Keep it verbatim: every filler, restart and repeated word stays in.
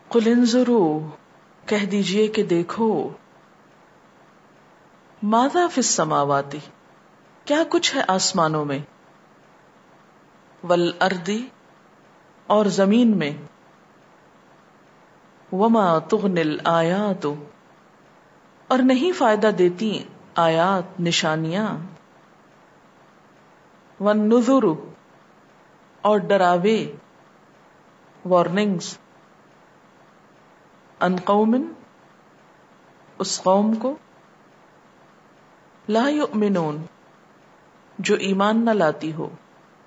कुल इंजुरू, कह दीजिए कि देखो, माज़ा फिस समावाती, क्या कुछ है आसमानों में, वल अर्दी, और जमीन में, वमा तुगनिल आयातु, और नहीं फायदा देती आयात निशानियां, वन नुजुरु, और डरावे वार्निंग्स, अन कौमिन, उस कौम को, ला युमिनून, जो ईमान न लाती हो,